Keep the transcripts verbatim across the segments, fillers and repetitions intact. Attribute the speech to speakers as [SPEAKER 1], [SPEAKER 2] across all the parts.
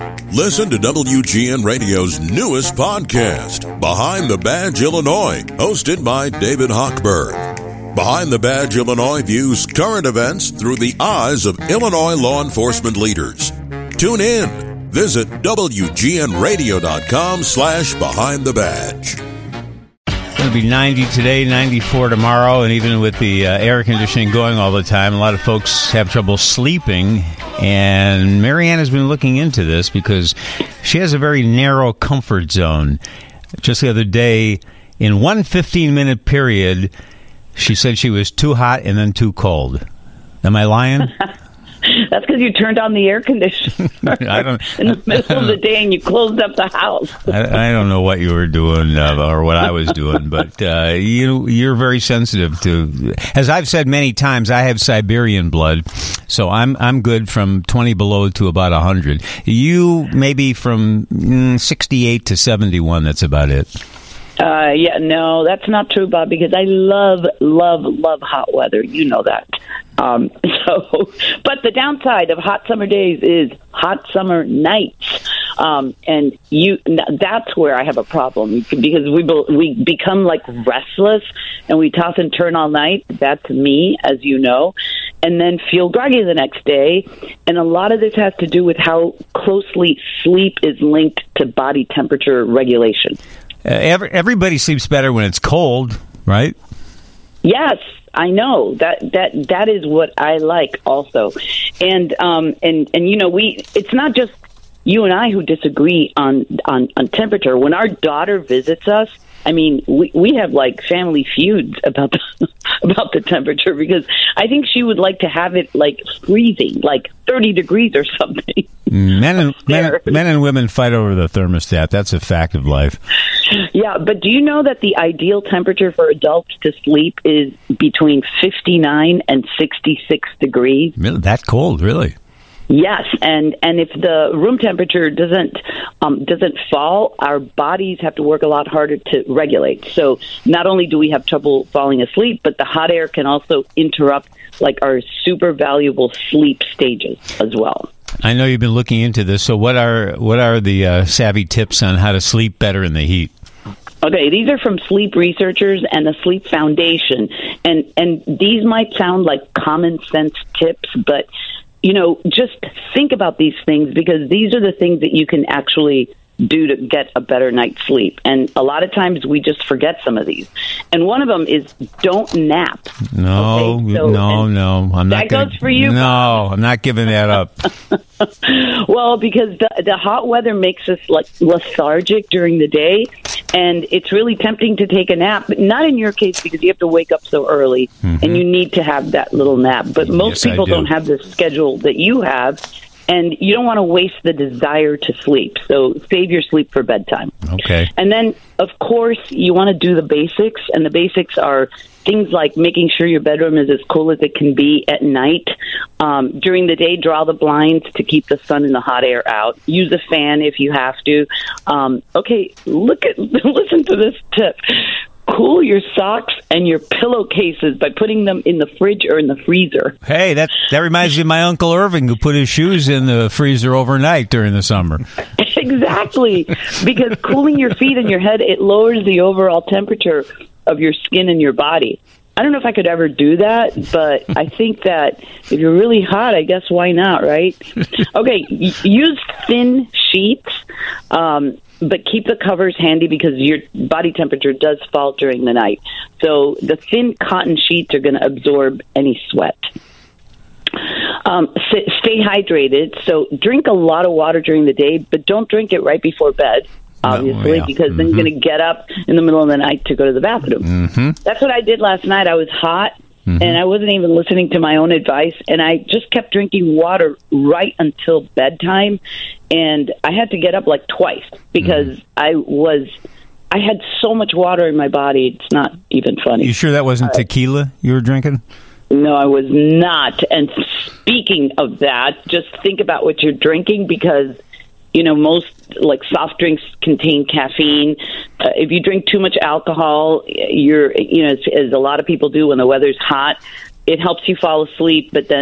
[SPEAKER 1] Listen to W G N Radio's newest podcast, Behind the Badge Illinois, hosted by David Hochberg. Behind the Badge Illinois views current events through the eyes of Illinois law enforcement leaders. Tune in. Visit W G N radio dot com slash behind the badge.
[SPEAKER 2] It's going to be ninety today, ninety-four tomorrow, and even with the uh, air conditioning going all the time, a lot of folks have trouble sleeping. And Marianne has been looking into this because she has a very narrow comfort zone. Just the other day, in one fifteen-minute period, she said she was too hot and then too cold. Am I lying?
[SPEAKER 3] That's because you turned on the air conditioner
[SPEAKER 2] I don't,
[SPEAKER 3] in the middle of the day and you closed up the house.
[SPEAKER 2] I, I don't know what you were doing uh, or what I was doing, but uh, you, you're very sensitive to. As I've said many times, I have Siberian blood, so I'm I'm good from twenty below to about one hundred. You maybe from mm, sixty-eight to seventy-one. That's about it.
[SPEAKER 3] Uh, yeah, no, that's not true, Bob, because I love, love, love hot weather. You know that. Um, so, but the downside of hot summer days is hot summer nights. Um, and you, that's where I have a problem because we, we become like restless and we toss and turn all night. That's me, as you know, and then feel groggy the next day. And a lot of this has to do with how closely sleep is linked to body temperature regulation.
[SPEAKER 2] Uh, every, everybody sleeps better when it's cold, right?
[SPEAKER 3] Yes, I know that that that is what I like also, and um and and you know we it's not just you and I who disagree on on, on temperature. When our daughter visits us, I mean we we have like family feuds about the, about the temperature because I think she would like to have it like freezing, like thirty degrees or something.
[SPEAKER 2] Men and men, men and women fight over the thermostat. That's a fact of life.
[SPEAKER 3] Yeah, but do you know that the ideal temperature for adults to sleep is between fifty-nine and sixty-six degrees?
[SPEAKER 2] Really? That cold, really?
[SPEAKER 3] Yes, and, and if the room temperature doesn't um, doesn't fall, our bodies have to work a lot harder to regulate. So not only do we have trouble falling asleep, but the hot air can also interrupt like our super valuable sleep stages as well.
[SPEAKER 2] I know you've been looking into this. So what are what are the uh, savvy tips on how to sleep better in the heat?
[SPEAKER 3] Okay, these are from sleep researchers and the Sleep Foundation. And and these might sound like common sense tips, but, you know, just think about these things because these are the things that you can actually do to get a better night's sleep. And a lot of times we just forget some of these. And one of them is don't nap.
[SPEAKER 2] No,
[SPEAKER 3] okay? so,
[SPEAKER 2] no, no. I'm not
[SPEAKER 3] that
[SPEAKER 2] gonna,
[SPEAKER 3] goes for you.
[SPEAKER 2] No, I'm not giving that up.
[SPEAKER 3] Well, because the, the hot weather makes us like lethargic during the day, and it's really tempting to take a nap, but not in your case because you have to wake up so early, mm-hmm. and you need to have that little nap. But most
[SPEAKER 2] yes,
[SPEAKER 3] people
[SPEAKER 2] do.
[SPEAKER 3] don't have the schedule that you have, and you don't want to waste the desire to sleep. So save your sleep for bedtime.
[SPEAKER 2] Okay.
[SPEAKER 3] And then, of course, you want to do the basics, and the basics are things like making sure your bedroom is as cool as it can be at night. Um, during the day, draw the blinds to keep the sun and the hot air out. Use a fan if you have to. Um, okay, look at listen to this tip. Cool your socks and your pillowcases by putting them in the fridge or in the freezer.
[SPEAKER 2] Hey, that that reminds me of my Uncle Irving who put his shoes in the freezer overnight during the summer.
[SPEAKER 3] Exactly, because cooling your feet and your head, it lowers the overall temperature of your skin and your body. I don't know if I could ever do that, but I think that if you're really hot, I guess why not, right? Okay, y- use thin sheets, um, but keep the covers handy because your body temperature does fall during the night. So the thin cotton sheets are going to absorb any sweat. Um, s- stay hydrated. So drink a lot of water during the day, but don't drink it right before bed. Obviously,
[SPEAKER 2] oh, yeah.
[SPEAKER 3] because
[SPEAKER 2] mm-hmm.
[SPEAKER 3] then you're going to get up in the middle of the night to go to the bathroom.
[SPEAKER 2] Mm-hmm.
[SPEAKER 3] That's what I did last night. I was hot,
[SPEAKER 2] mm-hmm.
[SPEAKER 3] and I wasn't even listening to my own advice, and I just kept drinking water right until bedtime, and I had to get up like twice because mm-hmm. I was... I had so much water in my body, it's not even funny.
[SPEAKER 2] You sure that wasn't uh, tequila you were drinking?
[SPEAKER 3] No, I was not. And speaking of that, just think about what you're drinking because... You know, most like soft drinks contain caffeine. Uh, if you drink too much alcohol, you're, you know, as, as a lot of people do when the weather's hot, it helps you fall asleep. But then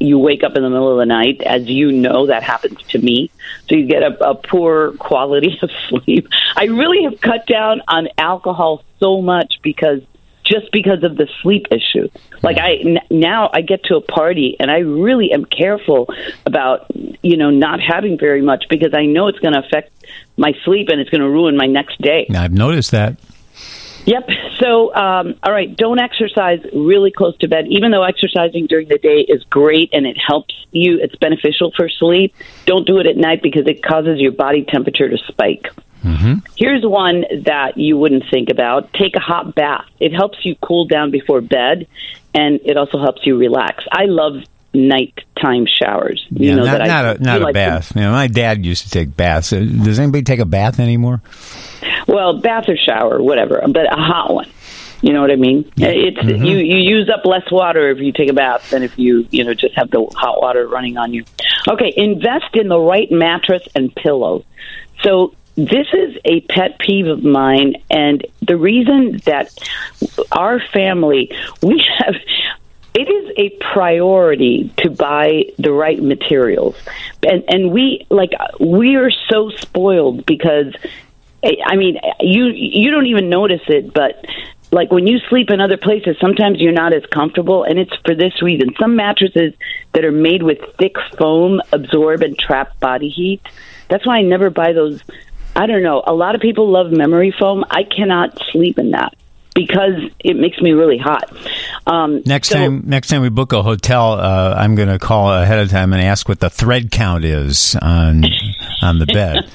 [SPEAKER 3] you wake up in the middle of the night. As you know, that happens to me. So you get a, a poor quality of sleep. I really have cut down on alcohol so much because just because of the sleep issue. Like I n- now I get to a party and I really am careful about, you know, not having very much because I know it's going to affect my sleep and it's going to ruin my next day.
[SPEAKER 2] I've noticed that.
[SPEAKER 3] Yep. So, um, all right, don't exercise really close to bed. Even though exercising during the day is great and it helps you, it's beneficial for sleep, don't do it at night because it causes your body temperature to spike. Mm-hmm. Here's one that you wouldn't think about. Take a hot bath. It helps you cool down before bed, and it also helps you relax. I love nighttime showers. You
[SPEAKER 2] yeah,
[SPEAKER 3] know,
[SPEAKER 2] not,
[SPEAKER 3] that
[SPEAKER 2] not
[SPEAKER 3] I,
[SPEAKER 2] a, not a
[SPEAKER 3] like
[SPEAKER 2] bath. You know, my dad used to take baths. Does anybody take a bath anymore?
[SPEAKER 3] Well, bath or shower, whatever, but a hot one. You know what I mean? Yeah. It's mm-hmm. you, you use up less water if you take a bath than if you, you know, just have the hot water running on you. Okay, invest in the right mattress and pillow. So this is a pet peeve of mine, and the reason that our family, we have, it is a priority to buy the right materials. And, and we, like, we are so spoiled because, I mean, you you don't even notice it, but like when you sleep in other places, sometimes you're not as comfortable, and it's for this reason. Some mattresses that are made with thick foam absorb and trap body heat. That's why I never buy those. I don't know. A lot of people love memory foam. I cannot sleep in that because it makes me really hot. Um,
[SPEAKER 2] next
[SPEAKER 3] so,
[SPEAKER 2] time, next time we book a hotel, uh, I'm going to call ahead of time and ask what the thread count is on on the bed.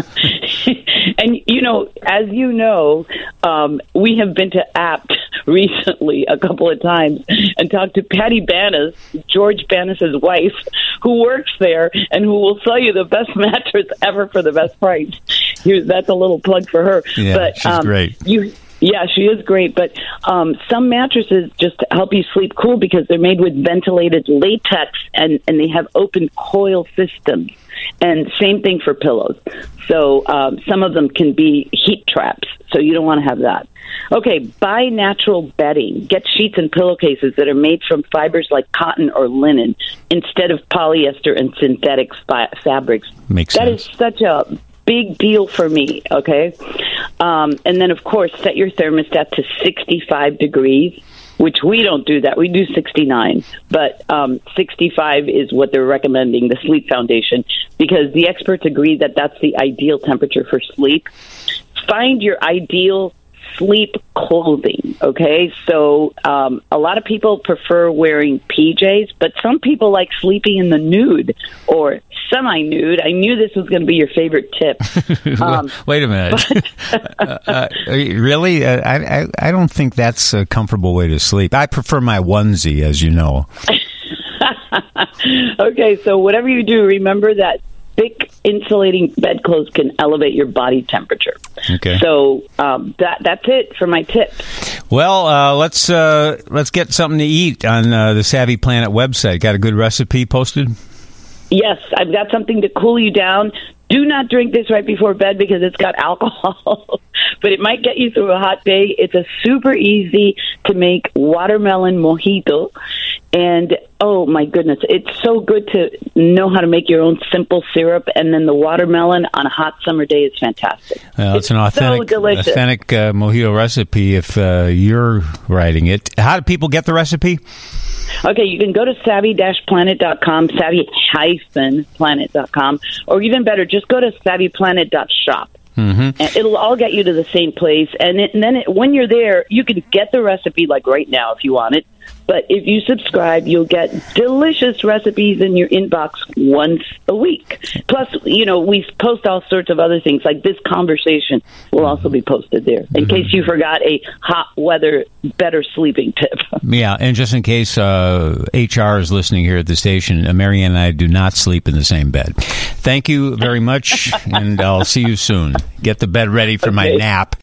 [SPEAKER 3] And, you know, as you know, um, we have been to Apt recently a couple of times and talked to Patty Banas, George Banas' wife, who works there and who will sell you the best mattress ever for the best price. Here's, that's a little plug for her.
[SPEAKER 2] Yeah,
[SPEAKER 3] but,
[SPEAKER 2] she's
[SPEAKER 3] um,
[SPEAKER 2] great.
[SPEAKER 3] You, yeah, she is great. But um, some mattresses just help you sleep cool because they're made with ventilated latex and, and they have open coil systems. And same thing for pillows. So um, some of them can be heat traps, so you don't want to have that. Okay, buy natural bedding. Get sheets and pillowcases that are made from fibers like cotton or linen instead of polyester and synthetic fi- fabrics.
[SPEAKER 2] Makes
[SPEAKER 3] that
[SPEAKER 2] sense.
[SPEAKER 3] Is such a big deal for me, okay? Um, and then, of course, set your thermostat to sixty-five degrees. Which we don't do that. We do sixty-nine, but um, sixty-five is what they're recommending, the Sleep Foundation, because the experts agree that that's the ideal temperature for sleep. Find your ideal sleep clothing, okay? So um, a lot of people prefer wearing P Js, but some people like sleeping in the nude or semi-nude. I knew this was going to be your favorite tip. Um,
[SPEAKER 2] Wait a minute. But, uh, uh, really? Uh, I, I I don't think that's a comfortable way to sleep. I prefer my onesie, as you know.
[SPEAKER 3] Okay, so whatever you do, remember that thick insulating bedclothes can elevate your body temperature.
[SPEAKER 2] Okay.
[SPEAKER 3] So um, that that's it for my tips.
[SPEAKER 2] Well, uh, let's uh, let's get something to eat on uh, the Savvy Planet website. Got a good recipe posted?
[SPEAKER 3] Yes, I've got something to cool you down. Do not drink this right before bed because it's got alcohol, but it might get you through a hot day. It's a super easy to make watermelon mojito. And, oh, my goodness, it's so good to know how to make your own simple syrup. And then the watermelon on a hot summer day is fantastic.
[SPEAKER 2] Well, it's, it's an authentic,
[SPEAKER 3] so delicious.
[SPEAKER 2] authentic uh, mojito recipe if uh, you're writing it. How do people get the recipe?
[SPEAKER 3] Okay, you can go to savvy dash planet dot com, savvy dash planet dot com, or even better, just go to savvy planet dot shop. Mm-hmm. And it'll all get you to the same place. And, it, and then it, when you're there, you can get the recipe like right now if you want it. But if you subscribe, you'll get delicious recipes in your inbox once a week. Plus, you know, we post all sorts of other things, like this conversation will also be posted there, in mm-hmm. case you forgot a hot weather, better sleeping tip.
[SPEAKER 2] Yeah, and just in case uh, H R is listening here at the station, uh, Marianne and I do not sleep in the same bed. Thank you very much, and I'll see you soon. Get the bed ready for okay. my nap.